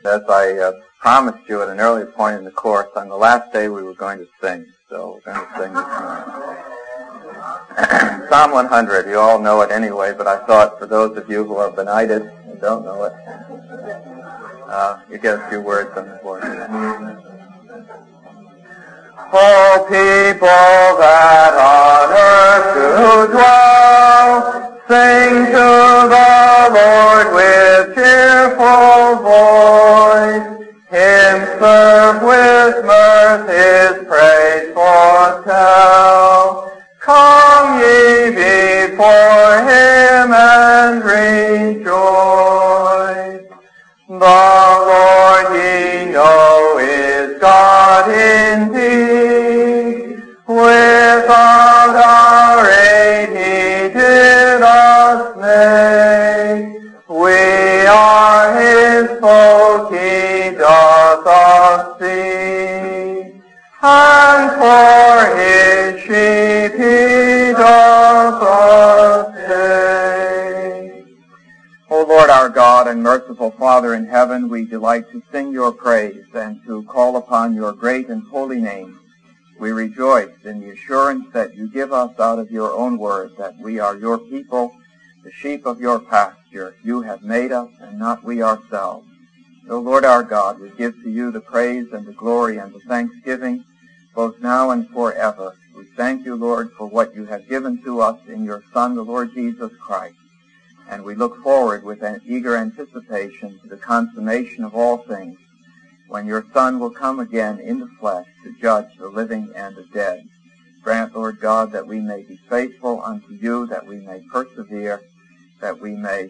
As I promised you at an earlier point in the course, on the last day we were going to sing. So we're going to sing this morning. Psalm 100, you all know it anyway, but I thought for those of you who are benighted and don't know it, you get a few words on the board. O people that on earth do dwell, sing to the Lord with cheerful voice. Him serve with mirth, His praise foretell. Come ye before Him and rejoice. The Lord ye know is God indeed. Without our aid He did us make. We are His folk, He doth us see. And for His sheep He doth us take. O Lord our God and merciful Father in heaven, we delight to sing your praise and to call upon your great and holy name. We rejoice in the assurance that you give us out of your own word, that we are your people, the sheep of your pasture. You have made us and not we ourselves. O Lord our God, we give to you the praise and the glory and the thanksgiving, both now and forever. We thank you, Lord, for what you have given to us in your Son, the Lord Jesus Christ. And we look forward with an eager anticipation to the consummation of all things, when your Son will come again in the flesh to judge the living and the dead. Grant, Lord God, that we may be faithful unto you, that we may persevere, that we may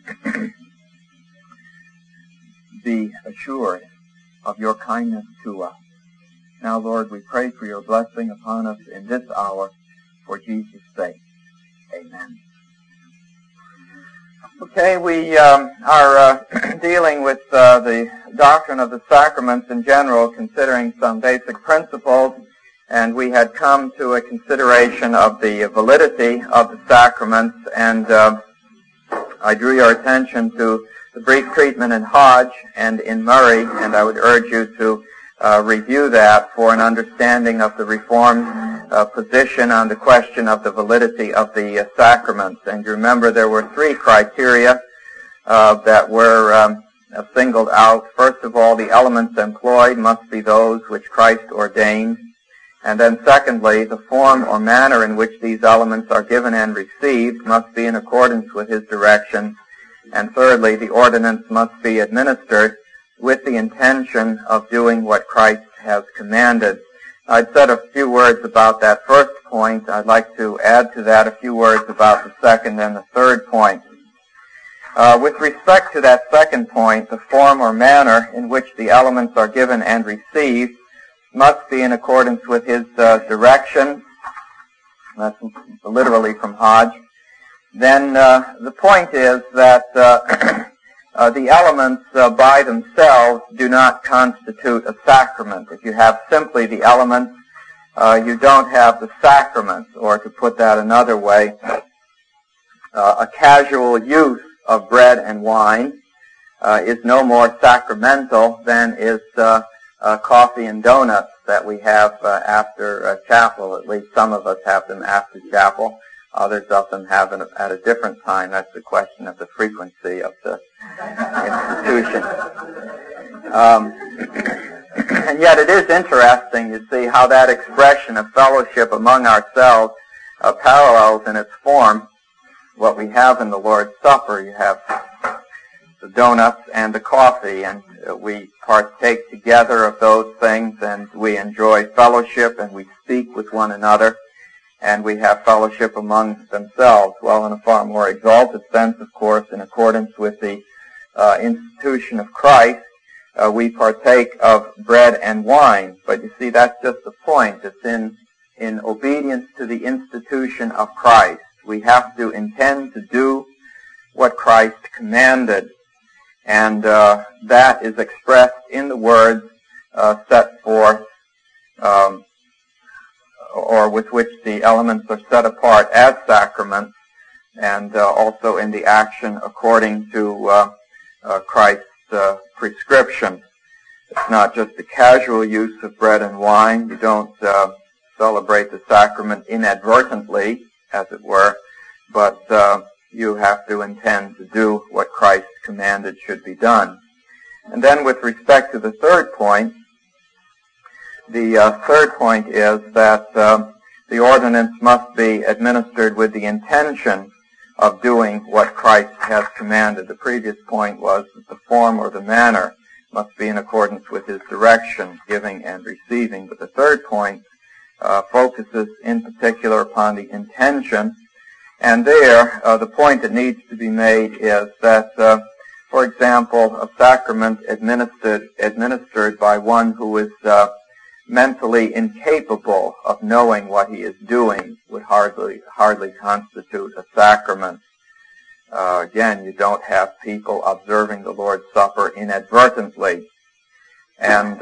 be assured of your kindness to us. Now, Lord, we pray for your blessing upon us in this hour, for Jesus' sake. Amen. Okay, we are dealing with the doctrine of the sacraments in general, considering some basic principles, and we had come to a consideration of the validity of the sacraments, and I drew your attention to the brief treatment in Hodge and in Murray, and I would urge you to review that for an understanding of the Reformed position on the question of the validity of the sacraments. And you remember there were three criteria that were singled out. First of all, the elements employed must be those which Christ ordained. And then secondly, the form or manner in which these elements are given and received must be in accordance with his direction. And thirdly, the ordinance must be administered with the intention of doing what Christ has commanded. I'd said a few words about that first point. I'd like to add to that a few words about the second and the third point. With respect to that second point, the form or manner in which the elements are given and received must be in accordance with his direction. That's literally from Hodge. Then the point is that the elements by themselves do not constitute a sacrament. If you have simply the elements, you don't have the sacrament. Or to put that another way, a casual use of bread and wine is no more sacramental than is coffee and donuts that we have after chapel. At least some of us have them after chapel. Others of them have them at a different time. That's the question of the frequency of the institution. And yet it is interesting, you see, how that expression of fellowship among ourselves parallels in its form what we have in the Lord's Supper. You have the donuts and the coffee, and we partake together of those things, and we enjoy fellowship, and we speak with one another, and we have fellowship among themselves. Well, in a far more exalted sense, of course, in accordance with the institution of Christ, we partake of bread and wine. But you see, that's just the point. It's in obedience to the institution of Christ. We have to intend to do what Christ commanded. And that is expressed in the words set forth, or with which the elements are set apart as sacraments, and also in the action according to Christ's prescription. It's not just a casual use of bread and wine. You don't celebrate the sacrament inadvertently, as it were, but you have to intend to do what Christ commanded should be done. And then with respect to the third point, the third point is that the ordinance must be administered with the intention of doing what Christ has commanded. The previous point was that the form or the manner must be in accordance with his direction, giving and receiving. But the third point focuses in particular upon the intention. And there, the point that needs to be made is that, for example, a sacrament administered by one who is mentally incapable of knowing what he is doing would hardly constitute a sacrament. Again, you don't have people observing the Lord's Supper inadvertently. And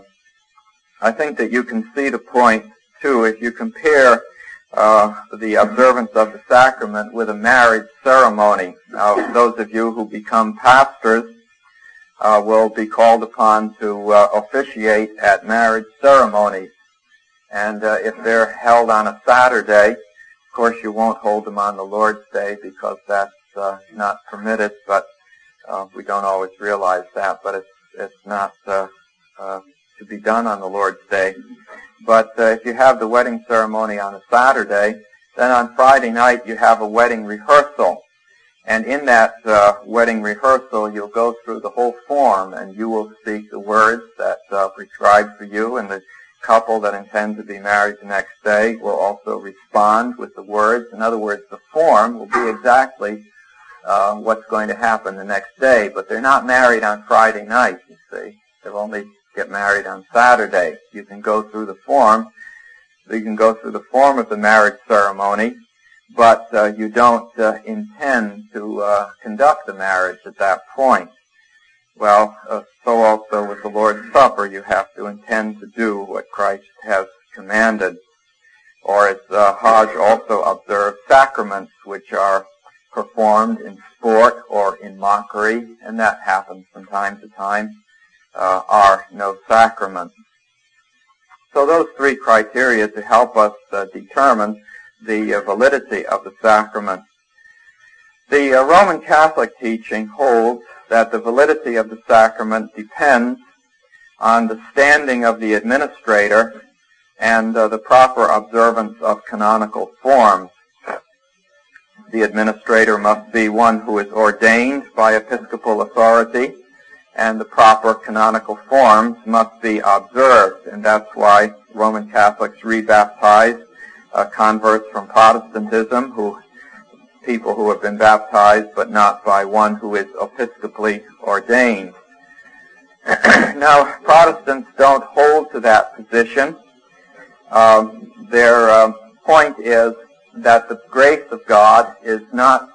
I think that you can see the point, too, if you compare the observance of the sacrament with a marriage ceremony. Now, those of you who become pastors will be called upon to officiate at marriage ceremonies. And if they're held on a Saturday, of course you won't hold them on the Lord's Day because that's not permitted, but we don't always realize that, but it's not to be done on the Lord's Day. But if you have the wedding ceremony on a Saturday, then on Friday night you have a wedding rehearsal. And in that wedding rehearsal, you'll go through the whole form, and you will speak the words that are prescribed for you, and the couple that intend to be married the next day will also respond with the words. In other words, the form will be exactly what's going to happen the next day, but they're not married on Friday night, you see. They'll only get married on Saturday. You can go through the form. You can go through the form of the marriage ceremony, but you don't intend to conduct the marriage at that point. Well, so also with the Lord's Supper, you have to intend to do what Christ has commanded. Or as Hodge also observed, sacraments which are performed in sport or in mockery, and that happens from time to time, are no sacraments. So those three criteria to help us determine the validity of the sacrament. The Roman Catholic teaching holds that the validity of the sacrament depends on the standing of the administrator and the proper observance of canonical forms. The administrator must be one who is ordained by episcopal authority, and the proper canonical forms must be observed, and that's why Roman Catholics rebaptize converts from Protestantism, people who have been baptized but not by one who is episcopally ordained. Now, Protestants don't hold to that position. Their point is that the grace of God is not,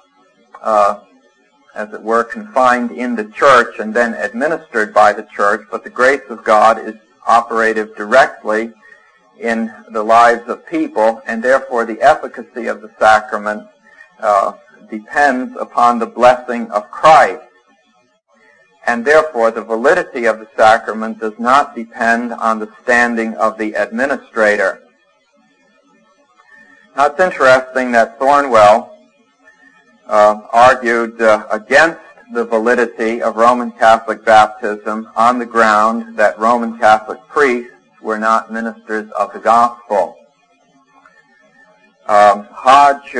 as it were, confined in the church and then administered by the church, but the grace of God is operative directly in the lives of people, and therefore the efficacy of the sacrament depends upon the blessing of Christ. And therefore the validity of the sacrament does not depend on the standing of the administrator. Now it's interesting that Thornwell argued against the validity of Roman Catholic baptism on the ground that Roman Catholic priests were not ministers of the gospel. Hodge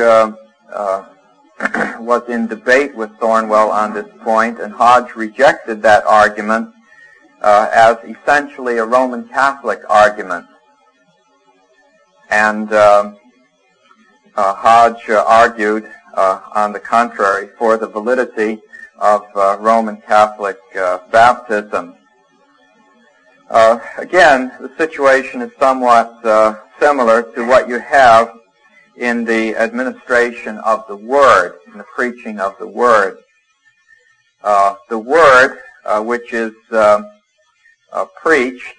was in debate with Thornwell on this point, and Hodge rejected that argument as essentially a Roman Catholic argument. And Hodge argued, on the contrary, for the validity of Roman Catholic baptism. Again, the situation is somewhat similar to what you have in the administration of the Word, in the preaching of the Word. The Word, which is preached,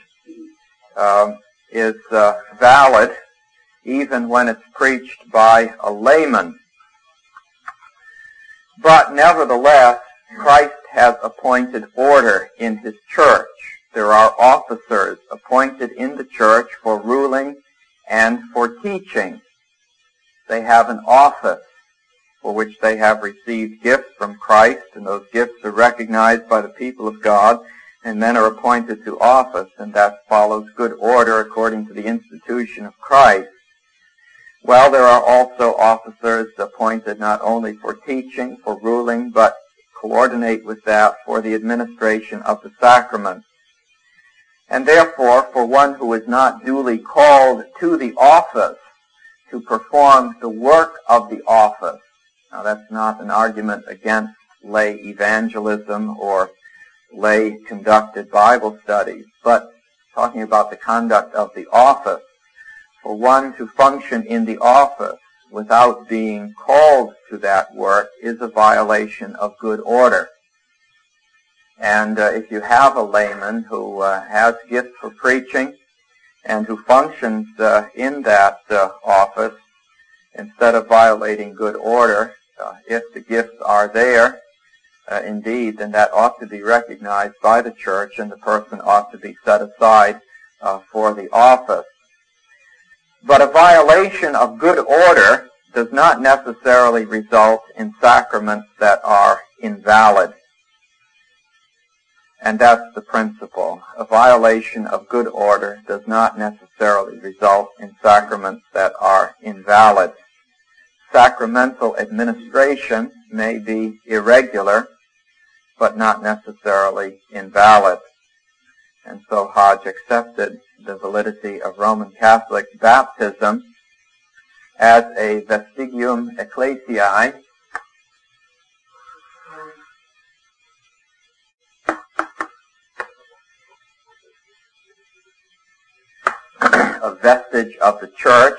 is valid even when it's preached by a layman. But nevertheless, Christ has appointed order in his church. There are officers appointed in the church for ruling and for teaching. They have an office for which they have received gifts from Christ, and those gifts are recognized by the people of God, and men are appointed to office, and that follows good order according to the institution of Christ. Well, there are also officers appointed not only for teaching, for ruling, but coordinate with that for the administration of the sacraments. And therefore, for one who is not duly called to the office to perform the work of the office, now that's not an argument against lay evangelism or lay conducted Bible studies, but talking about the conduct of the office. For one to function in the office without being called to that work is a violation of good order. And if you have a layman who has gifts for preaching and who functions in that office, instead of violating good order, if the gifts are there, indeed, then that ought to be recognized by the church, and the person ought to be set aside for the office. But a violation of good order does not necessarily result in sacraments that are invalid. And that's the principle. A violation of good order does not necessarily result in sacraments that are invalid. Sacramental administration may be irregular, but not necessarily invalid. And so Hodge accepted the validity of Roman Catholic baptism as a vestigium ecclesiae, a vestige of the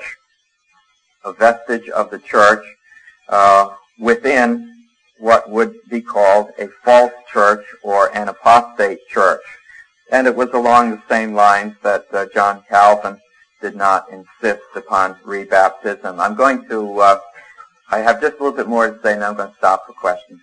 church, within what would be called a false church or an apostate church. And it was along the same lines that John Calvin did not insist upon rebaptism. I have just a little bit more to say, and I'm going to stop for questions.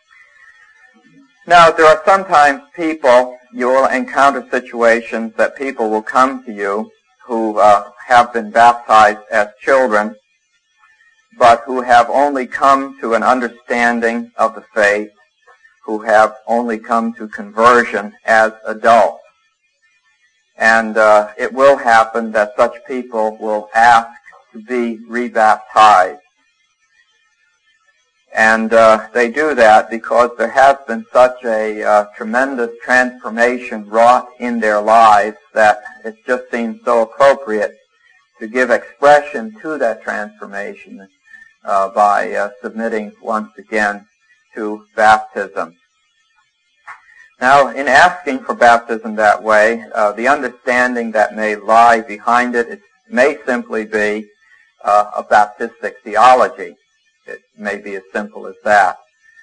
Now, there are sometimes you will encounter situations that people will come to you who have been baptized as children, but who have only come to an understanding of the faith, who have only come to conversion as adults. And it will happen that such people will ask to be rebaptized. And they do that because there has been such a tremendous transformation wrought in their lives that it just seems so appropriate to give expression to that transformation by submitting once again to baptism. Now, in asking for baptism that way, the understanding that may lie behind it may simply be a Baptistic theology. It may be as simple as that.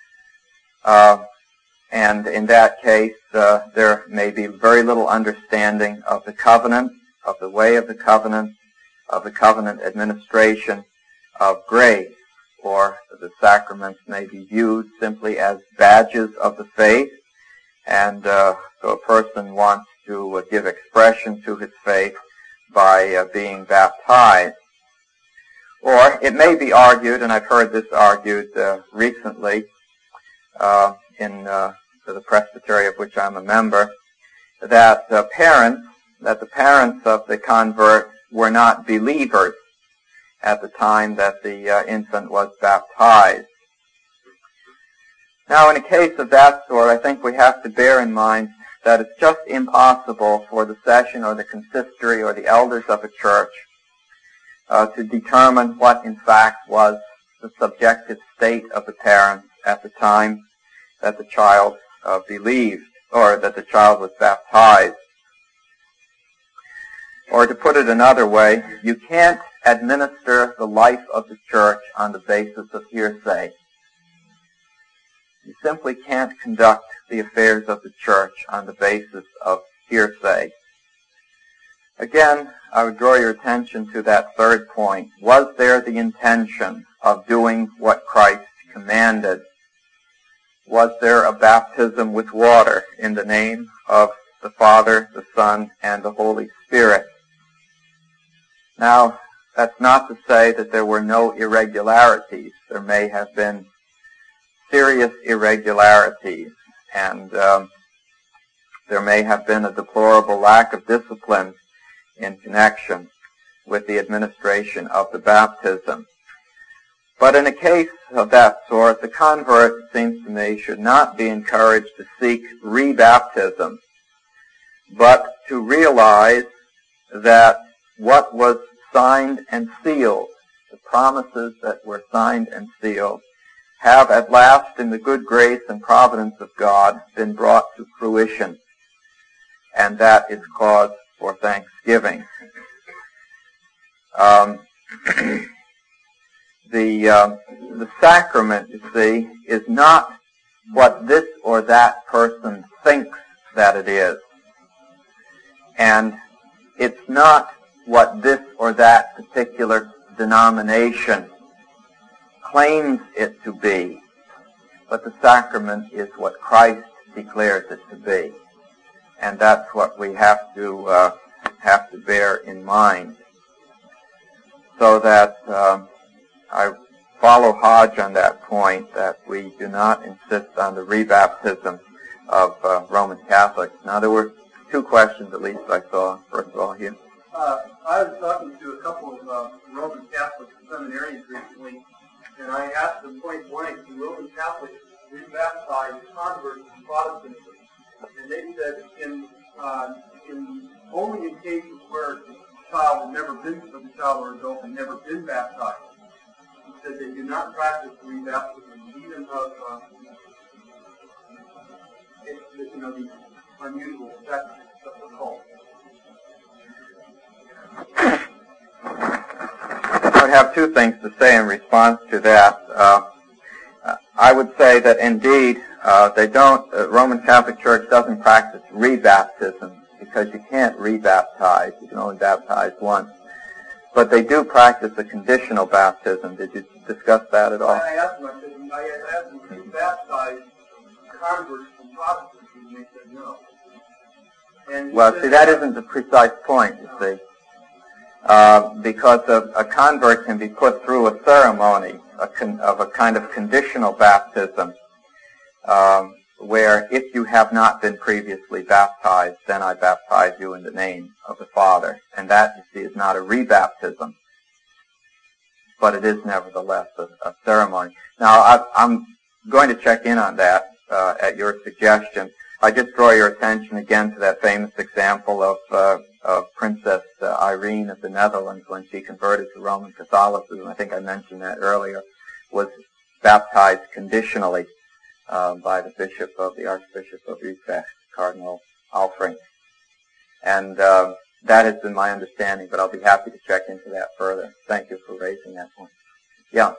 And in that case, there may be very little understanding of the covenant, of the way of the covenant administration, of grace, or the sacraments may be viewed simply as badges of the faith, and so a person wants to give expression to his faith by being baptized. Or it may be argued, and I've heard this argued recently in the presbytery of which I'm a member, that the parents of the convert were not believers at the time that the infant was baptized. Now, in a case of that sort, I think we have to bear in mind that it's just impossible for the session or the consistory or the elders of a church to determine what in fact was the subjective state of the parents at the time that the child believed or that the child was baptized. Or to put it another way, you can't administer the life of the church on the basis of hearsay. You simply can't conduct the affairs of the church on the basis of hearsay. Again, I would draw your attention to that third point. Was there the intention of doing what Christ commanded? was there a baptism with water in the name of the Father, the Son, and the Holy Spirit. Now, that's not to say that there were no irregularities. There may have been serious irregularities, and there may have been a deplorable lack of discipline in connection with the administration of the baptism. But in a case of that sort, the convert, it seems to me, should not be encouraged to seek rebaptism, but to realize that what was signed and sealed, the promises that were signed and sealed, have at last, in the good grace and providence of God, been brought to fruition. And that is cause for thanksgiving. The sacrament, you see, is not what this or that person thinks that it is. And it's not what this or that particular denomination claims it to be. But the sacrament is what Christ declares it to be. And that's what we have to bear in mind. So that I follow Hodge on that point, that we do not insist on the rebaptism of Roman Catholics. Now, there were two questions, at least, I saw. First of all, here. I was talking to a couple of Roman Catholic seminarians recently, and I asked them point blank, do Roman Catholics rebaptize converts to Protestantism? And they said only in cases where the child or adult had never been baptized. He said they do not practice rebaptism, even of these unusual sects of the cult. I would have two things to say in response to that. I would say that indeed Roman Catholic Church doesn't practice rebaptism, because you can't rebaptize. You can only baptize once. But they do practice a conditional baptism. Did you discuss that at all? I asked them, do you baptize converts from Protestantism? And they said no. Well, see, that isn't the precise point, you see. Because a convert can be put through a ceremony of a kind of conditional baptism, where if you have not been previously baptized, then I baptize you in the name of the Father. And that, you see, is not a rebaptism, but it is nevertheless a ceremony. Now, I'm going to check in on that at your suggestion. I just draw your attention again to that famous example of Princess Irene of the Netherlands when she converted to Roman Catholicism. I think I mentioned that earlier, was baptized conditionally by the Archbishop of Utrecht, Cardinal Alfring. And that has been my understanding, but I'll be happy to check into that further. Thank you for raising that point. Yeah.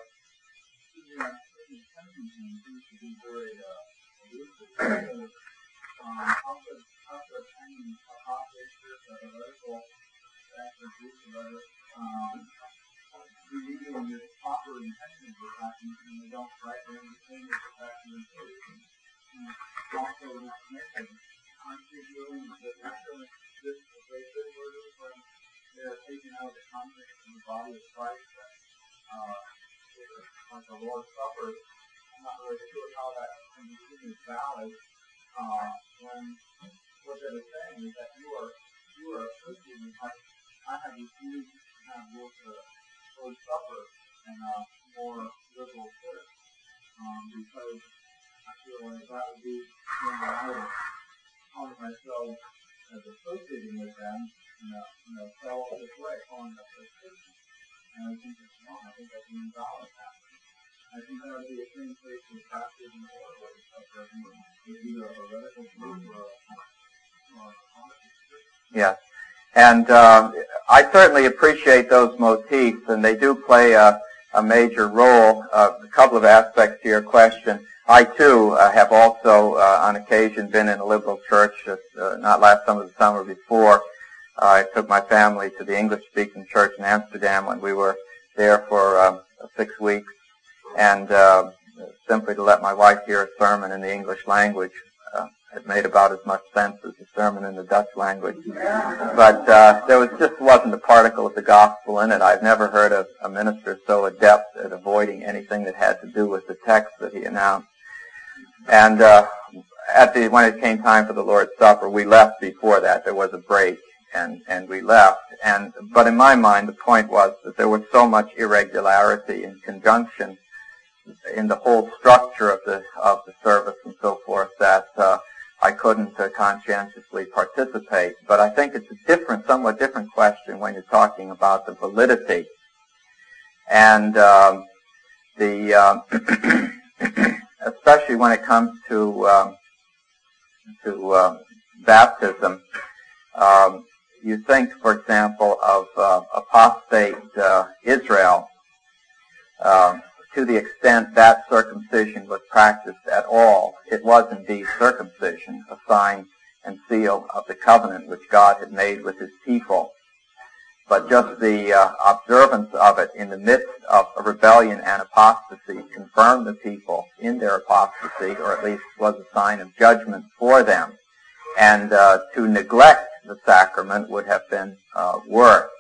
Yeah. And I certainly appreciate those motifs, and they do play a major role. A couple of aspects to your question. I, too, have also, on occasion, been in a liberal church, not last summer, the summer before. I took my family to the English-speaking church in Amsterdam when we were there for 6 weeks. And simply to let my wife hear a sermon in the English language. It made about as much sense as a sermon in the Dutch language. But there wasn't a particle of the gospel in it. I've never heard a minister so adept at avoiding anything that had to do with the text that he announced. And when it came time for the Lord's Supper, we left before that. There was a break, and we left. But in my mind, the point was that there was so much irregularity in conjunction in the whole structure of the service and so forth that I couldn't conscientiously participate. But I think it's a somewhat different question when you're talking about the validity and especially when it comes to baptism. You think, for example, of apostate Israel. To the extent that circumcision was practiced at all, it was indeed circumcision, a sign and seal of the covenant which God had made with his people. But just the observance of it in the midst of a rebellion and apostasy confirmed the people in their apostasy, or at least was a sign of judgment for them. And to neglect the sacrament would have been worse.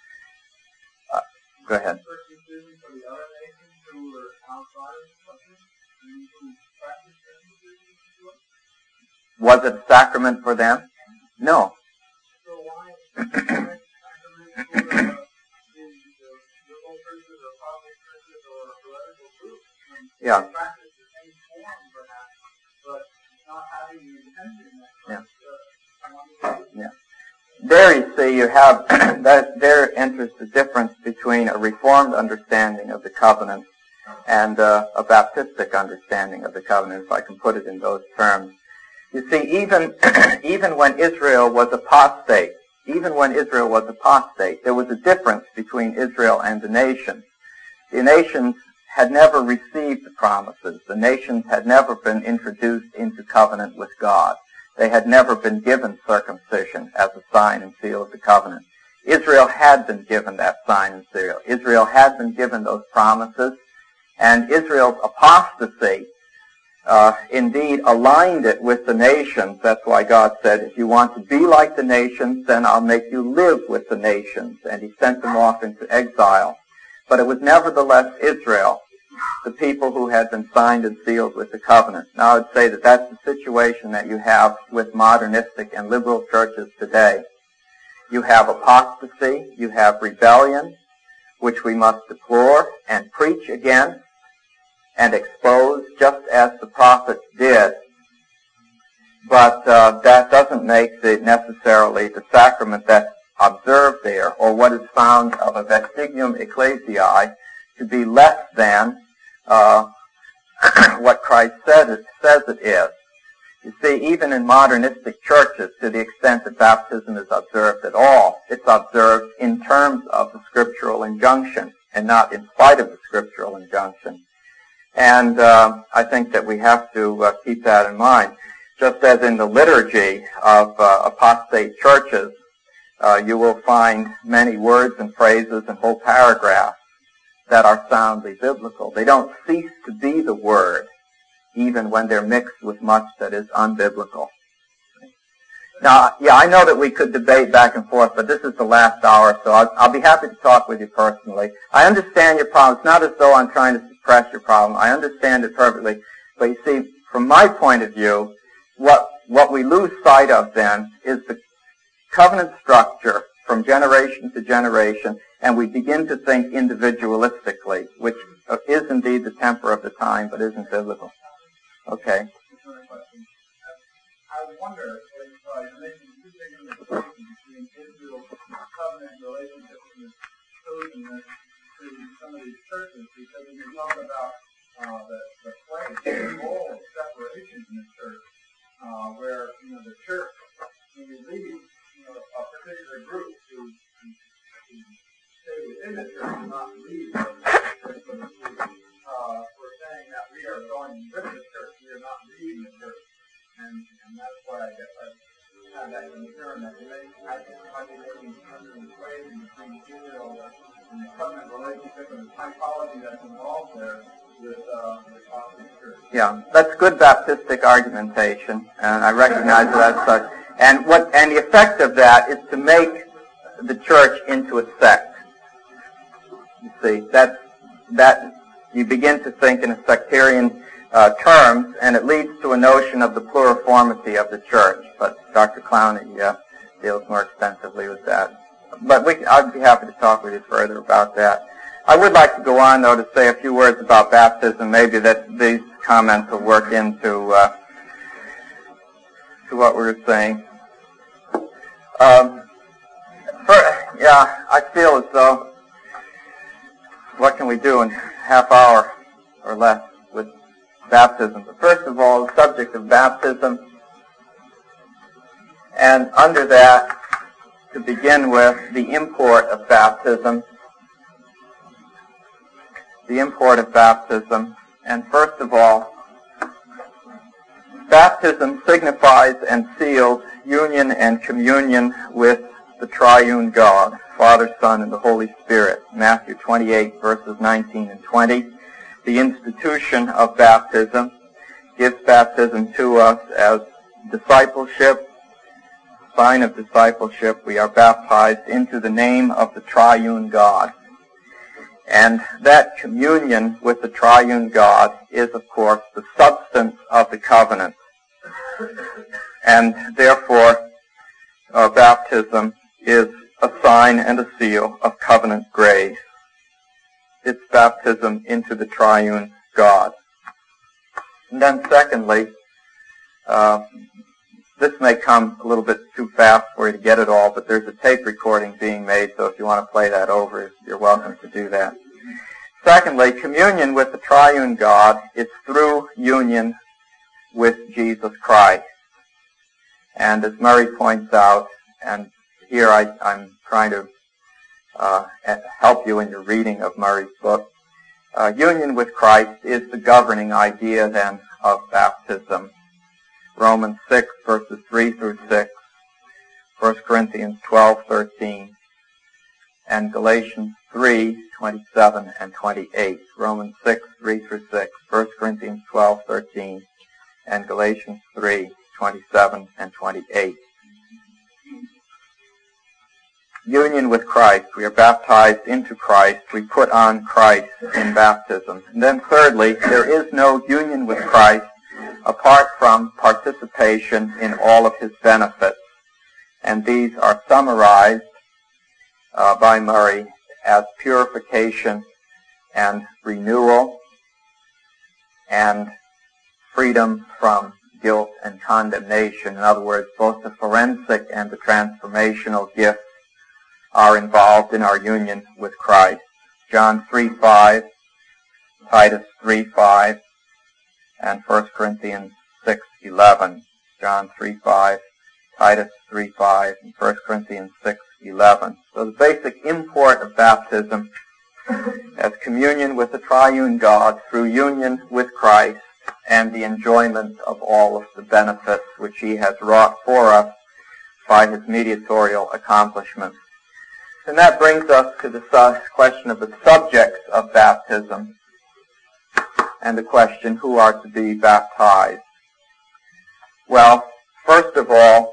Go ahead. Was it a sacrament for them? No. So why is it a sacrament for the local churches or Catholic churches or heretical groups? Yeah. They practice the same form, perhaps, but not having the intention that Yeah. There you see, you have there enters the difference between a Reformed understanding of the covenant and a Baptistic understanding of the covenant, if I can put it in those terms. You see, even when Israel was apostate, there was a difference between Israel and the nations. The nations had never received the promises. The nations had never been introduced into covenant with God. They had never been given circumcision as a sign and seal of the covenant. Israel had been given that sign and seal. Israel had been given those promises, and Israel's apostasy indeed aligned it with the nations. That's why God said, if you want to be like the nations, then I'll make you live with the nations. And he sent them off into exile. But it was nevertheless Israel, the people who had been signed and sealed with the covenant. Now I would say that that's the situation that you have with modernistic and liberal churches today. You have apostasy, you have rebellion, which we must deplore and preach against and expose, just as the prophets did. But that doesn't make necessarily the sacrament that's observed there, or what is found of a vestigium ecclesiae, to be less than what Christ says it is. You see, even in modernistic churches, to the extent that baptism is observed at all, it's observed in terms of the scriptural injunction and not in spite of the scriptural injunction. And I think that we have to keep that in mind. Just as in the liturgy of apostate churches, you will find many words and phrases and whole paragraphs that are soundly biblical. They don't cease to be the word, even when they're mixed with much that is unbiblical. Now, I know that we could debate back and forth, but this is the last hour, so I'll be happy to talk with you personally. I understand your problem. It's not as though I'm trying to suppress your problem. I understand it perfectly. But you see, from my point of view, what we lose sight of then is the covenant structure from generation to generation, and we begin to think individualistically, which is indeed the temper of the time, but isn't biblical. Okay. I wonder if you mentioned two things between Israel's covenant relationship and the chosenness to some of these churches, because when you talk about the place, the role of separation in the church, where the church, when you leave a particular group to stay within the church, not leave the church, so to speak, we're saying that we are going with the church, we are not leaving the church. And that's why I guess I have that concern that I think we might be making an equation between Israel and the covenant relationship and the typology that's involved there, with the Catholic Church. Yeah, that's good Baptistic argumentation, and I recognize that as such. And the effect of that is to make the church into a sect. You see, that you begin to think in a sectarian terms, and it leads to a notion of the pluriformity of the church. But Dr. Clowney deals more extensively with that. But I'd be happy to talk with you further about that. I would like to go on, though, to say a few words about baptism. Maybe that these comments will work into to what we were saying. I feel as though, what can we do in half hour or less with baptism? But first of all, the subject of baptism, and under that, to begin with, the import of baptism. The import of baptism. And first of all, baptism signifies and seals union and communion with the triune God, Father, Son, and the Holy Spirit. Matthew 28, verses 19 and 20. The institution of baptism gives baptism to us as discipleship, sign of discipleship. We are baptized into the name of the triune God. And that communion with the triune God is, of course, the substance of the covenant. And therefore, baptism is a sign and a seal of covenant grace. It's baptism into the triune God. And then secondly, this may come a little bit too fast for you to get it all, but there's a tape recording being made, so if you want to play that over, you're welcome to do that. Secondly, communion with the triune God is through union with Jesus Christ. And as Murray points out, and here I'm trying to help you in your reading of Murray's book, union with Christ is the governing idea then of baptism. Romans 6, verses 3 through 6, 1 Corinthians 12, 13, and Galatians 3, 27 and 28. Romans 6, 3 through 6, 1 Corinthians 12, 13, and Galatians 3, 27 and 28. Union with Christ. We are baptized into Christ. We put on Christ in baptism. And then thirdly, there is no union with Christ apart from participation in all of his benefits. And these are summarized by Murray as purification and renewal and freedom from guilt and condemnation. In other words, both the forensic and the transformational gifts are involved in our union with Christ. John 3:5, Titus 3:5, and 1 Corinthians 6:11. John 3:5, Titus 3:5, and 1 Corinthians 6:11. So the basic import of baptism as communion with the triune God through union with Christ and the enjoyment of all of the benefits which he has wrought for us by his mediatorial accomplishments. And that brings us to the question of the subjects of baptism and the question, who are to be baptized? Well, first of all,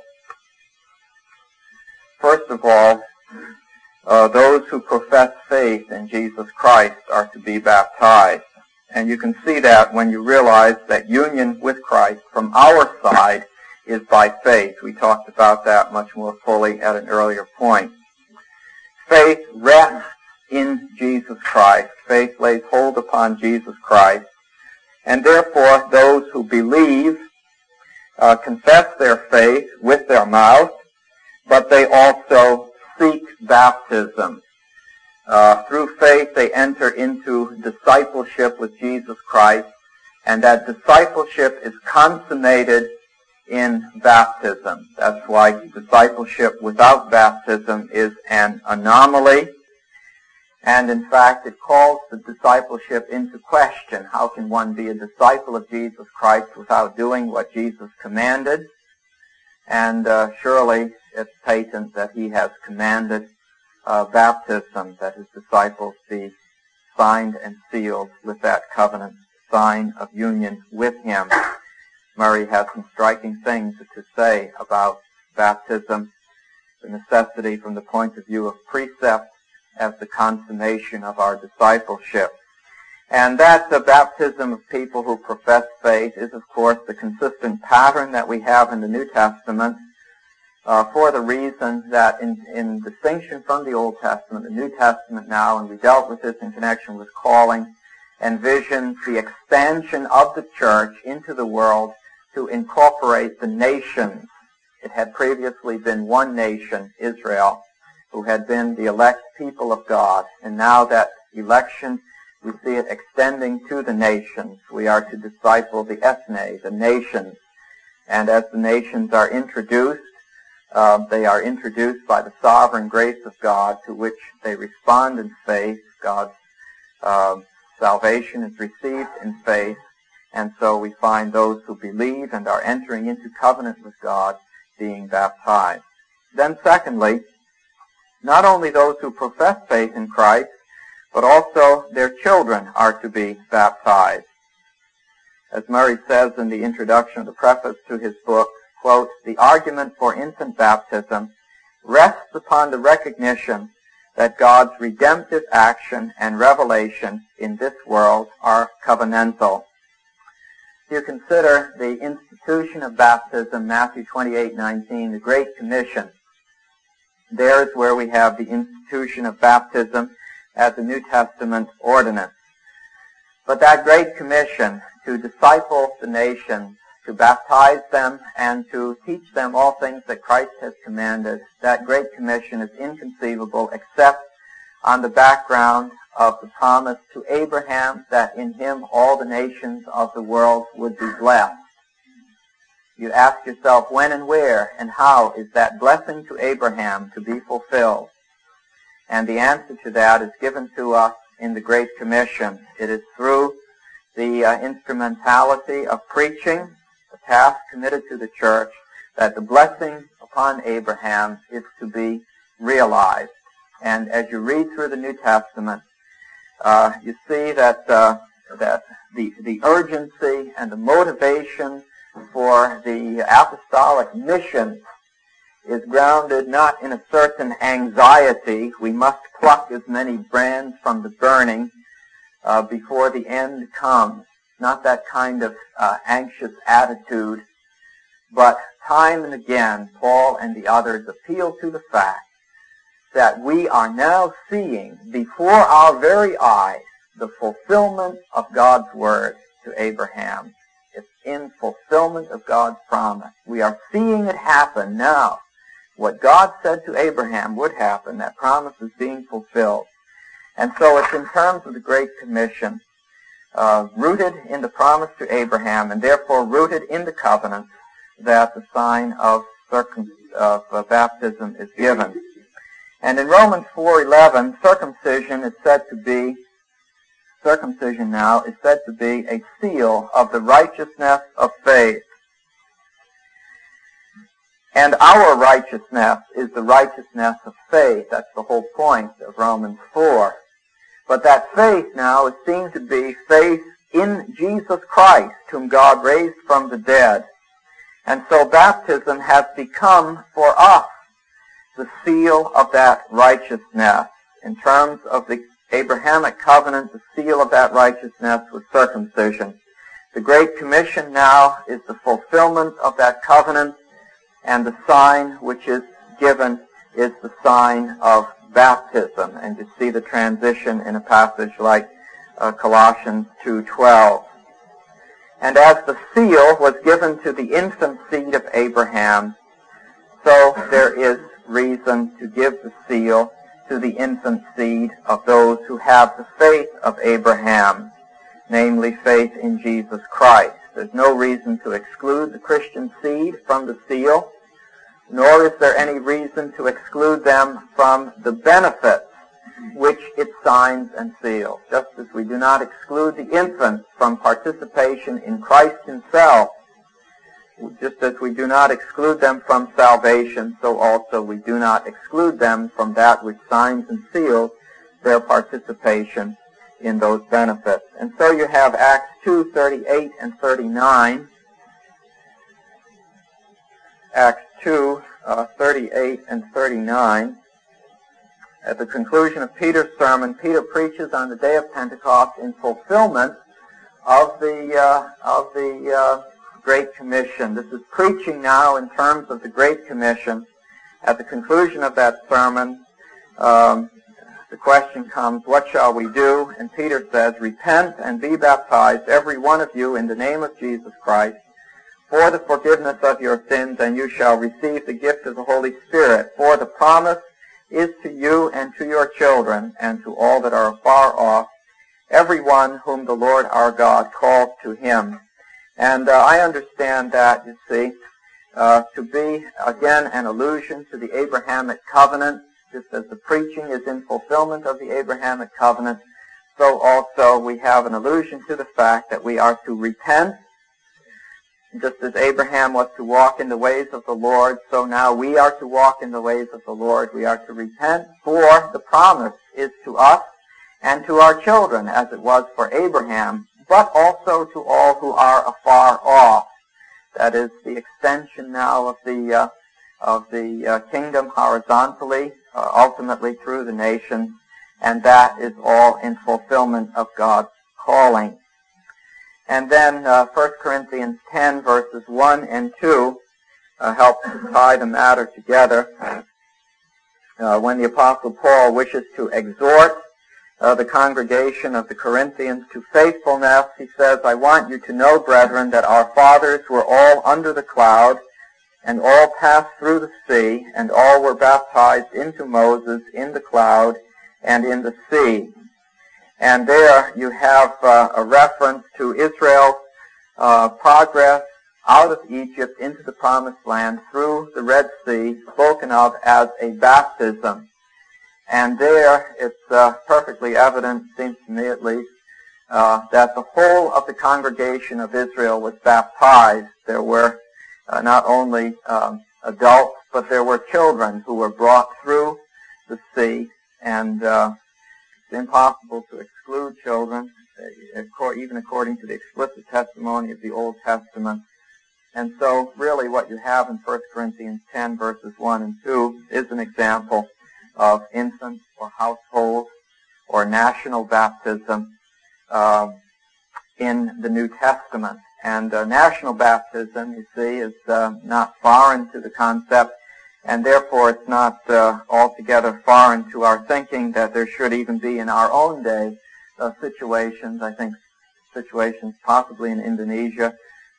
those who profess faith in Jesus Christ are to be baptized. And you can see that when you realize that union with Christ from our side is by faith. We talked about that much more fully at an earlier point. Faith rests in Jesus Christ. Faith lays hold upon Jesus Christ. And therefore, those who believe confess their faith with their mouth, but they also seek baptism. Through faith, they enter into discipleship with Jesus Christ, and that discipleship is consummated in baptism. That's why discipleship without baptism is an anomaly. And in fact, it calls the discipleship into question. How can one be a disciple of Jesus Christ without doing what Jesus commanded? And surely it's patent that he has commanded baptism, that his disciples be signed and sealed with that covenant sign of union with him. Murray has some striking things to say about baptism, the necessity from the point of view of precept as the consummation of our discipleship. And that the baptism of people who profess faith is, of course, the consistent pattern that we have in the New Testament, for the reason that in distinction from the Old Testament, the New Testament now, and we dealt with this in connection with calling, envisions the expansion of the church into the world to incorporate the nations. It had previously been one nation, Israel, who had been the elect people of God, and now that election, we see it extending to the nations. We are to disciple the ethne, the nations, and as the nations are introduced, they are introduced by the sovereign grace of God, to which they respond in faith. God's salvation is received in faith, and so we find those who believe and are entering into covenant with God being baptized. Then secondly, not only those who profess faith in Christ, but also their children are to be baptized. As Murray says in the introduction of the preface to his book, quote, "The argument for infant baptism rests upon the recognition that God's redemptive action and revelation in this world are covenantal." If you consider the institution of baptism, Matthew 28:19, the Great Commission, there is where we have the institution of baptism as a New Testament ordinance. But that Great Commission to disciple the nations, to baptize them, and to teach them all things that Christ has commanded, that Great Commission is inconceivable except on the background of the promise to Abraham that in him all the nations of the world would be blessed. You ask yourself, when and where and how is that blessing to Abraham to be fulfilled? And the answer to that is given to us in the Great Commission. It is through the instrumentality of preaching, the task committed to the church, that the blessing upon Abraham is to be realized. And as you read through the New Testament, you see that the urgency and the motivation for the apostolic mission is grounded not in a certain anxiety, we must pluck as many brands from the burning before the end comes. Not that kind of anxious attitude, but time and again, Paul and the others appeal to the fact that we are now seeing before our very eyes the fulfillment of God's word to Abraham. It's in fulfillment of God's promise. We are seeing it happen now. What God said to Abraham would happen, that promise is being fulfilled. And so it's in terms of the Great Commission, rooted in the promise to Abraham, and therefore rooted in the covenant, that the sign of baptism is given. And in Romans 4:11, circumcision now is said to be a seal of the righteousness of faith. And our righteousness is the righteousness of faith. That's the whole point of Romans 4. But that faith now is seen to be faith in Jesus Christ, whom God raised from the dead. And so baptism has become for us the seal of that righteousness. In terms of the Abrahamic covenant, the seal of that righteousness was circumcision. The Great Commission now is the fulfillment of that covenant, and the sign which is given is the sign of baptism. And you see the transition in a passage like Colossians 2:12. And as the seal was given to the infant seed of Abraham, so there is reason to give the seal to the infant seed of those who have the faith of Abraham, namely faith in Jesus Christ. There's no reason to exclude the Christian seed from the seal, nor is there any reason to exclude them from the benefits which it signs and seals. Just as we do not exclude the infants from participation in Christ himself, just as we do not exclude them from salvation, so also we do not exclude them from that which signs and seals their participation in those benefits. And so you have Acts 2:38 and 39. Acts 2:38 and 39. At the conclusion of Peter's sermon, Peter preaches on the day of Pentecost in fulfillment of the Great Commission. This is preaching now in terms of the Great Commission. At the conclusion of that sermon, the question comes, what shall we do? And Peter says, repent and be baptized, every one of you, in the name of Jesus Christ, for the forgiveness of your sins, and you shall receive the gift of the Holy Spirit. For the promise is to you and to your children, and to all that are afar off, everyone whom the Lord our God calls to him. And I understand that, you see, to be, again, an allusion to the Abrahamic covenant. Just as the preaching is in fulfillment of the Abrahamic covenant, so also we have an allusion to the fact that we are to repent. Just as Abraham was to walk in the ways of the Lord, so now we are to walk in the ways of the Lord. We are to repent, for the promise is to us and to our children, as it was for Abraham, but also to all who are afar off. That is the extension now of the kingdom horizontally, ultimately through the nations, and that is all in fulfillment of God's calling. And then 1 Corinthians 10, verses 1 and 2 helps to tie the matter together. When the Apostle Paul wishes to exhort the congregation of the Corinthians to faithfulness, he says, I want you to know, brethren, that our fathers were all under the cloud, and all passed through the sea, and all were baptized into Moses in the cloud and in the sea. And there you have a reference to Israel's progress out of Egypt into the Promised Land through the Red Sea, spoken of as a baptism. And there it's perfectly evident, seems to me at least, that the whole of the congregation of Israel was baptized. There were not only adults, but there were children who were brought through the sea, and it's impossible to exclude children, even according to the explicit testimony of the Old Testament. And so really what you have in 1 Corinthians 10, verses 1 and 2 is an example of infant or household or national baptism in the New Testament. And national baptism, you see, is not foreign to the concept, and therefore it's not altogether foreign to our thinking that there should even be in our own day situations, I think situations possibly in Indonesia,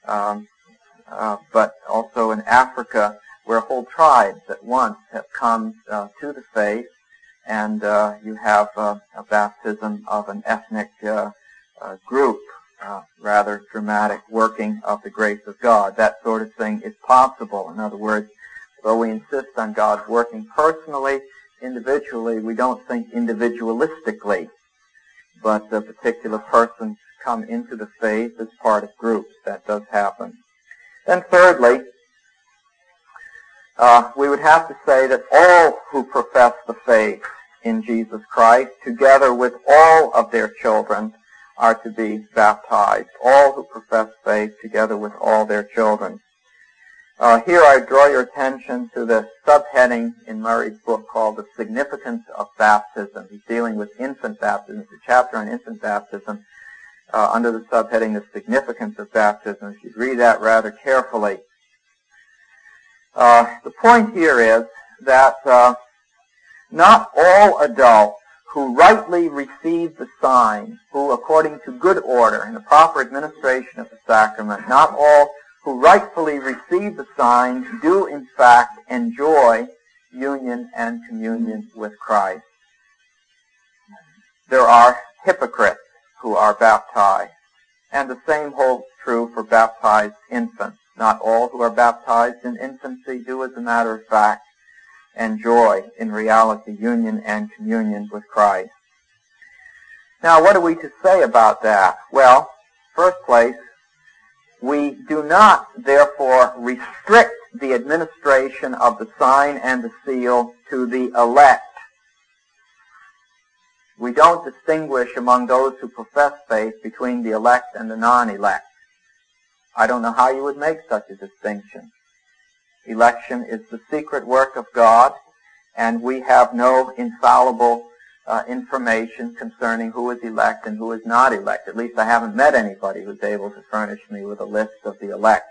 but also in Africa, where whole tribes at once have come to the faith, and you have a baptism of an ethnic group. Rather dramatic working of the grace of God. That sort of thing is possible. In other words, though we insist on God working personally, individually, we don't think individualistically, but the particular persons come into the faith as part of groups. That does happen. Then thirdly, we would have to say that all who profess the faith in Jesus Christ, together with all of their children, are to be baptized. All who profess faith together with all their children. Here I draw your attention to the subheading in Murray's book called The Significance of Baptism. He's dealing with infant baptism. It's a chapter on infant baptism under the subheading The Significance of Baptism. You should read that rather carefully. The point here is that not all adults who rightly receive the sign, who according to good order and the proper administration of the sacrament, not all who rightfully receive the sign do in fact enjoy union and communion with Christ. There are hypocrites who are baptized, and the same holds true for baptized infants. Not all who are baptized in infancy do, as a matter of fact, enjoy in reality union and communion with Christ. Now, what are we to say about that? Well, first place, we do not, therefore, restrict the administration of the sign and the seal to the elect. We don't distinguish among those who profess faith between the elect and the non-elect. I don't know how you would make such a distinction. Election is the secret work of God, and we have no infallible information concerning who is elect and who is not elect. At least I haven't met anybody who's able to furnish me with a list of the elect.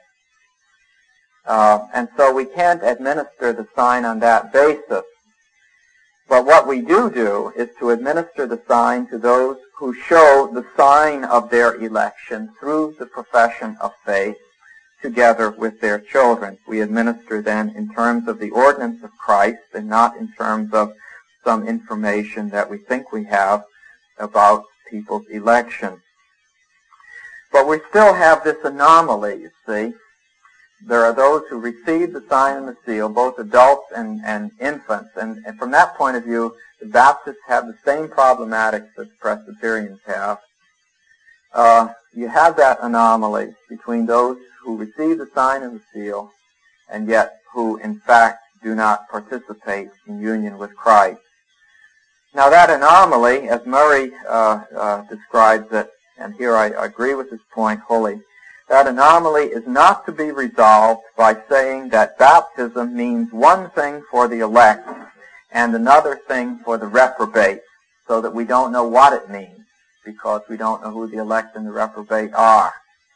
And so we can't administer the sign on that basis. But what we do is to administer the sign to those who show the sign of their election through the profession of faith together with their children. We administer then in terms of the ordinance of Christ and not in terms of some information that we think we have about people's election. But we still have this anomaly, you see. There are those who receive the sign and the seal, both adults and infants, and from that point of view, the Baptists have the same problematics that the Presbyterians have. You have that anomaly between those who receive the sign and the seal, and yet who, in fact, do not participate in union with Christ. Now that anomaly, as Murray describes it, and here I agree with his point wholly, that anomaly is not to be resolved by saying that baptism means one thing for the elect and another thing for the reprobate, so that we don't know what it means, because we don't know who the elect and the reprobate are.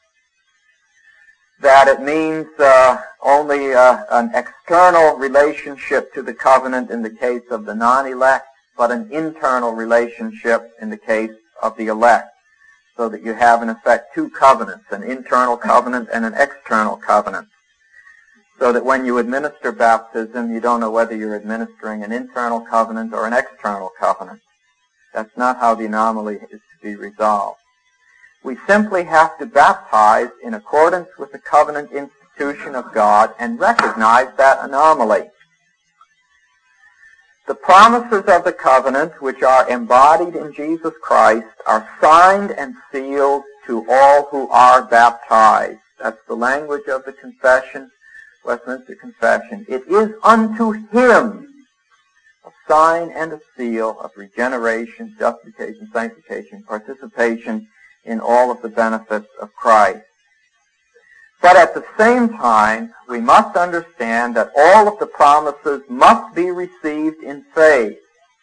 That it means only an external relationship to the covenant in the case of the non-elect, but an internal relationship in the case of the elect, so that you have in effect two covenants, an internal covenant and an external covenant, so that when you administer baptism, you don't know whether you're administering an internal covenant or an external covenant. That's not how the anomaly is to be resolved. We simply have to baptize in accordance with the covenant institution of God and recognize that anomaly. The promises of the covenant, which are embodied in Jesus Christ, are signed and sealed to all who are baptized. That's the language of the confession, Westminster Confession. It is unto him a sign and a seal of regeneration, justification, sanctification, participation in all of the benefits of Christ. But at the same time, we must understand that all of the promises must be received in faith.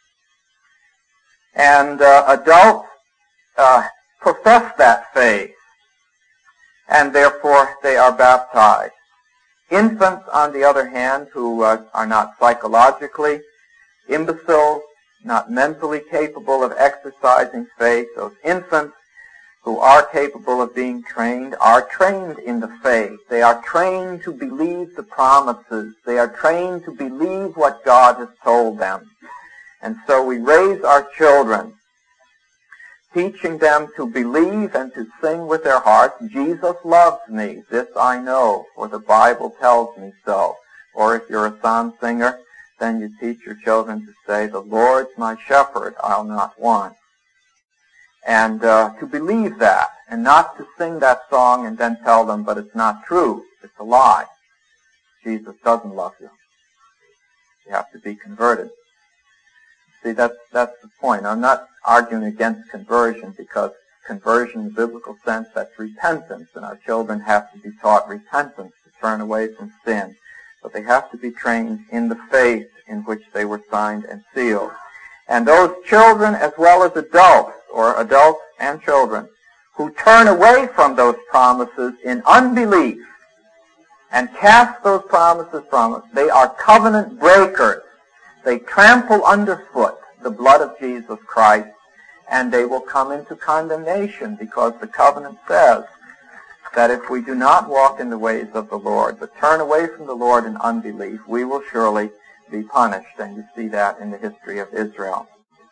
And adults profess that faith, and therefore they are baptized. Infants, on the other hand, who are not psychologically imbeciles, not mentally capable of exercising faith, those infants who are capable of being trained are trained in the faith. They are trained to believe the promises. They are trained to believe what God has told them. And so we raise our children, teaching them to believe and to sing with their hearts, Jesus loves me, this I know, for the Bible tells me so. Or if you're a psalm singer, then you teach your children to say, the Lord's my shepherd, I'll not want. And to believe that, and not to sing that song and then tell them, but it's not true, it's a lie. Jesus doesn't love you. You have to be converted. See, that's the point. I'm not arguing against conversion, because conversion in the biblical sense, that's repentance, and our children have to be taught repentance to turn away from sin. But they have to be trained in the faith in which they were signed and sealed. And those children as well as adults, or adults and children, who turn away from those promises in unbelief and cast those promises from us, they are covenant breakers. They trample underfoot the blood of Jesus Christ, and they will come into condemnation, because the covenant says that if we do not walk in the ways of the Lord, but turn away from the Lord in unbelief, we will surely be punished. And you see that in the history of Israel.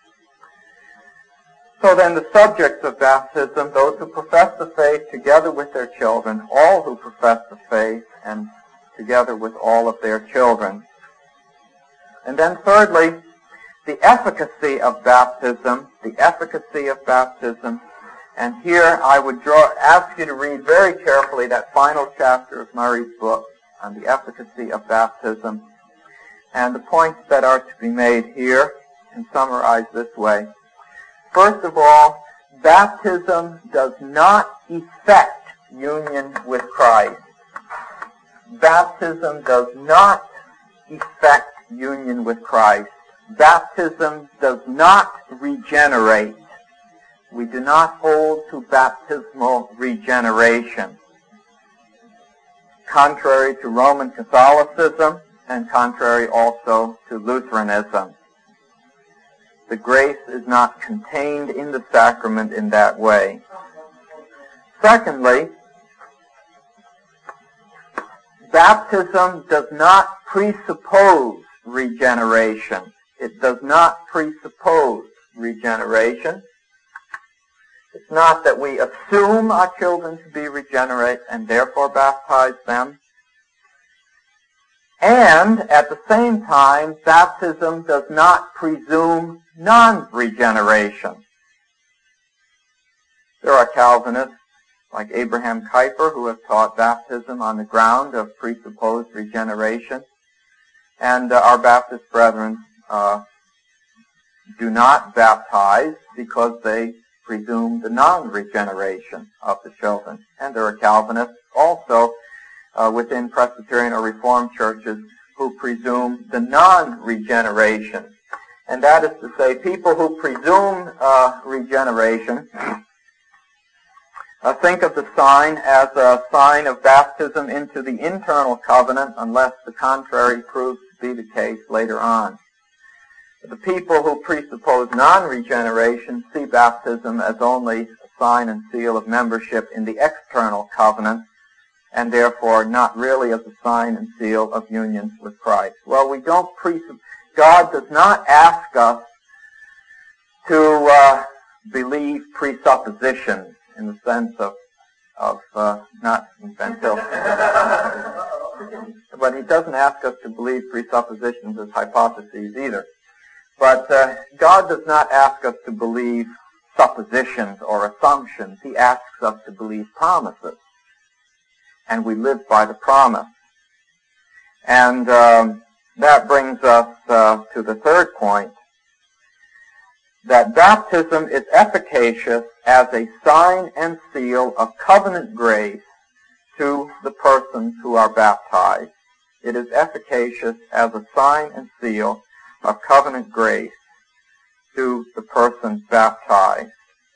So then the subjects of baptism, those who profess the faith together with their children, all who profess the faith and together with all of their children. And then thirdly, the efficacy of baptism, and here I would ask you to read very carefully that final chapter of Murray's book on the efficacy of baptism. And the points that are to be made here can summarize this way. First of all, baptism does not effect union with Christ. Baptism does not effect union with Christ. Baptism does not regenerate. We do not hold to baptismal regeneration. Contrary to Roman Catholicism and contrary also to Lutheranism. The grace is not contained in the sacrament in that way. Secondly, baptism does not presuppose regeneration. It does not presuppose regeneration. It's not that we assume our children to be regenerate and therefore baptize them. And at the same time, baptism does not presume non-regeneration. There are Calvinists like Abraham Kuyper who have taught baptism on the ground of presupposed regeneration. And our Baptist brethren do not baptize because they presume the non-regeneration of the children. And there are Calvinists also within Presbyterian or Reformed churches who presume the non-regeneration. And that is to say, people who presume regeneration think of the sign as a sign of baptism into the internal covenant unless the contrary proves to be the case later on. The people who presuppose non-regeneration see baptism as only a sign and seal of membership in the external covenant, and therefore not really as a sign and seal of union with Christ. Well, we don't God does not ask us to believe presuppositions in the sense of not inventive, but He doesn't ask us to believe presuppositions as hypotheses either. But God does not ask us to believe suppositions or assumptions. He asks us to believe promises. And we live by the promise. And that brings us to the third point, that baptism is efficacious as a sign and seal of covenant grace to the persons who are baptized. It is efficacious as a sign and seal of covenant grace to the person baptized.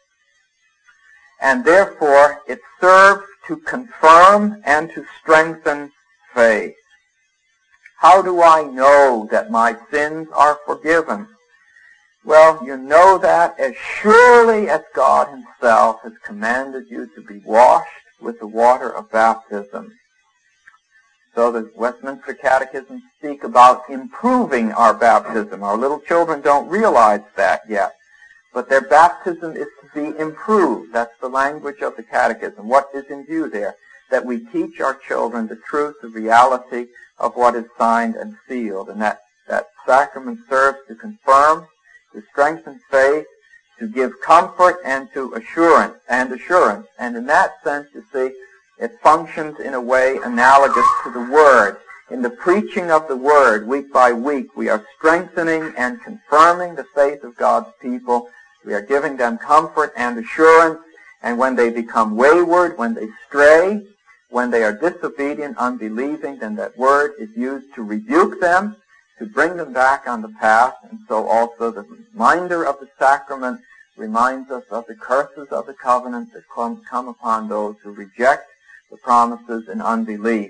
And therefore, it serves to confirm and to strengthen faith. How do I know that my sins are forgiven? Well, you know that as surely as God Himself has commanded you to be washed with the water of baptism. So the Westminster Catechism speak about improving our baptism. Our little children don't realize that yet. But their baptism is to be improved. That's the language of the Catechism. What is in view there? That we teach our children the truth, the reality of what is signed and sealed. And that sacrament serves to confirm, to strengthen faith, to give comfort and to assurance. And in that sense, you see, it functions in a way analogous to the Word. In the preaching of the Word, week by week, we are strengthening and confirming the faith of God's people. We are giving them comfort and assurance. And when they become wayward, when they stray, when they are disobedient, unbelieving, then that Word is used to rebuke them, to bring them back on the path. And so also the reminder of the sacrament reminds us of the curses of the covenant that come upon those who reject the promises in unbelief.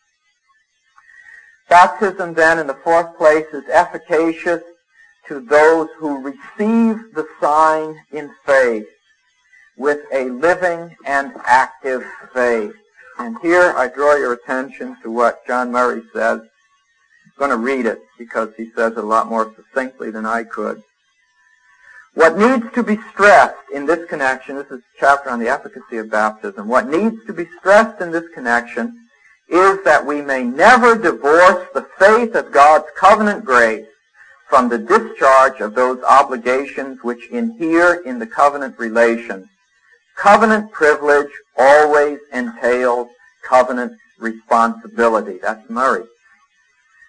Baptism then, in the fourth place, is efficacious to those who receive the sign in faith with a living and active faith. And here I draw your attention to what John Murray says. I'm going to read it because he says it a lot more succinctly than I could. What needs to be stressed in this connection, this is a chapter on the efficacy of baptism, what needs to be stressed in this connection is that we may never divorce the faith of God's covenant grace from the discharge of those obligations which inhere in the covenant relation. Covenant privilege always entails covenant responsibility. That's Murray.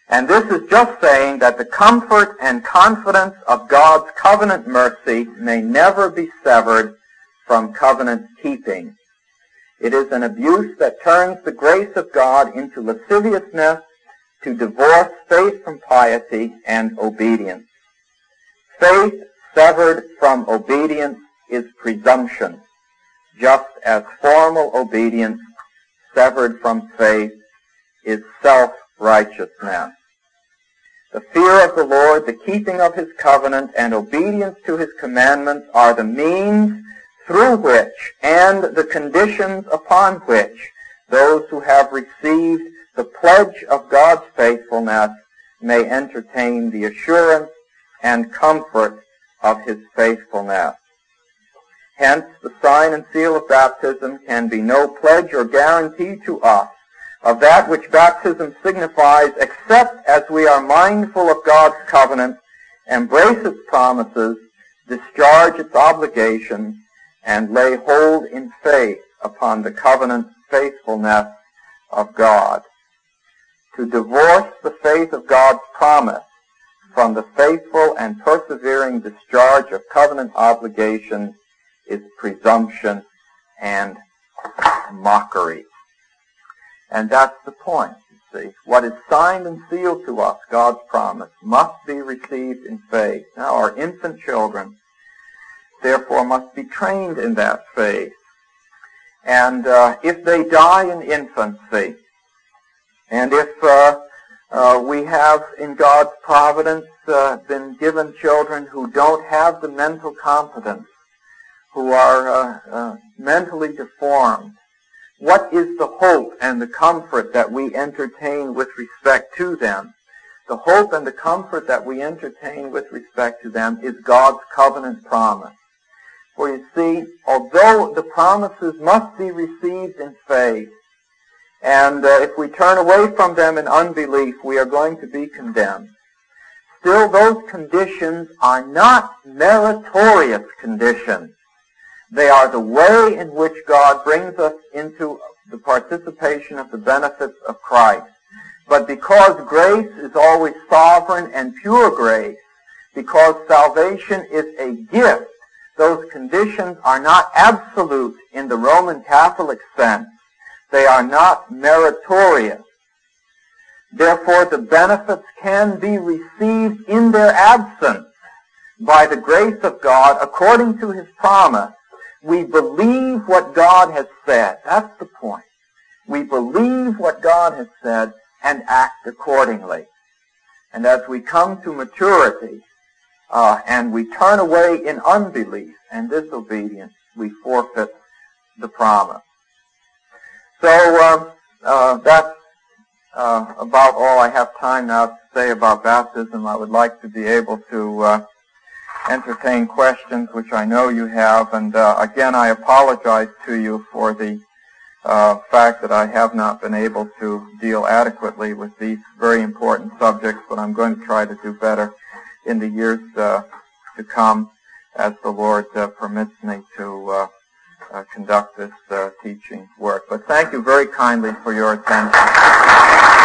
And this is just saying that the comfort and confidence of God's covenant mercy may never be severed from covenant keeping. It is an abuse that turns the grace of God into lasciviousness to divorce faith from piety and obedience. Faith severed from obedience is presumption, just as formal obedience severed from faith is self-righteousness. The fear of the Lord, the keeping of his covenant, and obedience to his commandments are the means through which and the conditions upon which those who have received the pledge of God's faithfulness may entertain the assurance and comfort of his faithfulness. Hence, the sign and seal of baptism can be no pledge or guarantee to us of that which baptism signifies, except as we are mindful of God's covenant, embrace its promises, discharge its obligations, and lay hold in faith upon the covenant faithfulness of God. To divorce the faith of God's promise from the faithful and persevering discharge of covenant obligations is presumption and mockery. And that's the point, you see. What is signed and sealed to us, God's promise, must be received in faith. Now, our infant children, therefore, must be trained in that faith. And if they die in infancy, and if we have in God's providence been given children who don't have the mental competence, who are mentally deformed, what is the hope and the comfort that we entertain with respect to them? The hope and the comfort that we entertain with respect to them is God's covenant promise. For you see, although the promises must be received in faith, and if we turn away from them in unbelief, we are going to be condemned, still those conditions are not meritorious conditions. They are the way in which God brings us into the participation of the benefits of Christ. But because grace is always sovereign and pure grace, because salvation is a gift, those conditions are not absolute in the Roman Catholic sense. They are not meritorious. Therefore, the benefits can be received in their absence by the grace of God according to his promise. We believe what God has said. That's the point. We believe what God has said and act accordingly. And as we come to maturity and we turn away in unbelief and disobedience, we forfeit the promise. So that's about all I have time now to say about baptism. I would like to be able to entertain questions, which I know you have. And again, I apologize to you for the fact that I have not been able to deal adequately with these very important subjects, but I'm going to try to do better in the years to come as the Lord permits me to conduct this teaching work. But thank you very kindly for your attention.